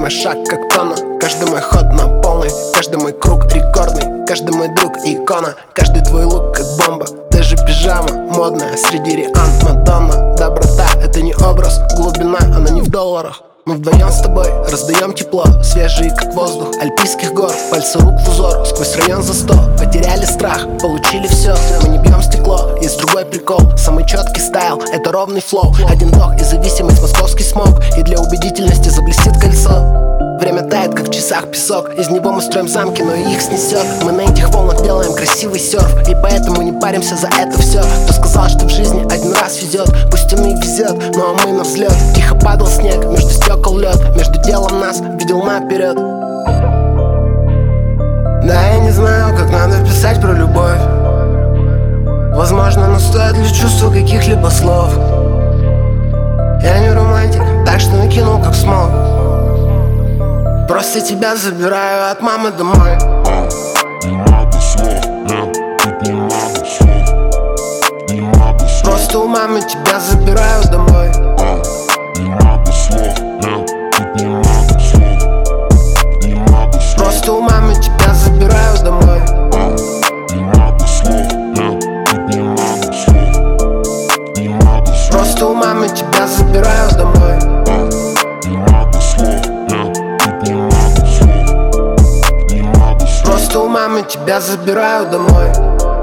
мой шаг как тонна, каждый мой ход на полный, каждый мой круг рекордный, каждый мой друг икона, каждый твой лук как бомба. Даже пижама модная среди Риан Мадонна. Доброта — это не образ, глубина, она не в долларах. Мы вдвоем с тобой раздаем тепло, свежий как воздух альпийских гор. Пальцы рук в узор, сквозь район за 100. Потеряли страх, получили все. Мы не бьем стекло, есть другой прикол. Самый четкий стайл — это ровный флоу. Один вдох и зависимость, московский смог. И для убедительности заблестит кольцо. Время тает, как в часах песок. Из него мы строим замки, но их снесет. Мы на этих волнах делаем красивый серф, и поэтому не паримся за это все. Кто сказал, что в жизни один раз везет? Пусть он и везет, но мы на взлет. Тихо падал снег, между стекол лед. Между делом нас видел наперед. Да, я не знаю, как надо писать про любовь. Возможно, но стоит ли чувства каких-либо слов? Я не романтик, так что накинул как смог. Просто тебя забираю от мамы домой. Не надо слов, нет, тут не надо слов. Не надо слов. Просто у мамы тебя забираю домой. Не надо слов, нет, тут не надо слов. Не надо слов. Просто у мамы тебя забираю домой. Не надо слов, нет, тут не надо слов. Не надо слов. Просто у мамы тебя забираю домой. Не надо слов, нет, тут не надо слов. Не надо слов. Просто у мамы тебя забираю домой.